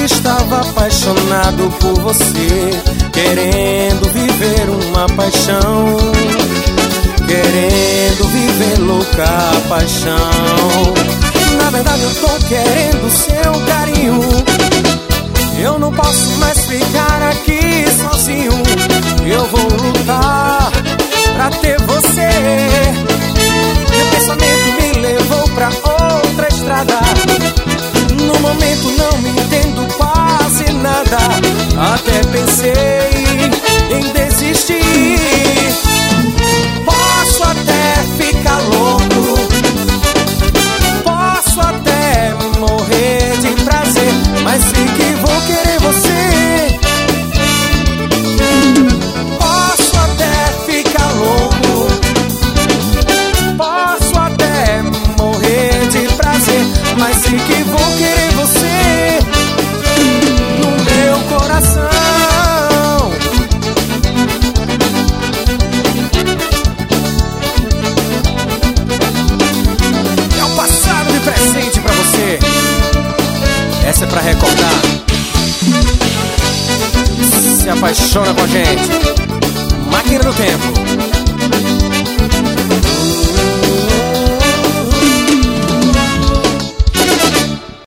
estava apaixonado por você, querendo viver uma paixão, querendo viver louca a paixão. Na verdade eu tô querendo seu carinho, eu não posso mais ficar aqui sozinho. Eu vou lutar pra ter você. Meu pensamento me levou pra outra estrada, no momento não me entendo quase nada. Até pensei em desistir. Posso até ficar louco, posso até morrer de prazer, mas sei que vou querer você. Posso até ficar louco, posso até morrer de prazer, mas sei que vou querer você no meu coração. É um passado de presente pra você. Essa é pra recordar. Se apaixona com a gente. Máquina do Tempo.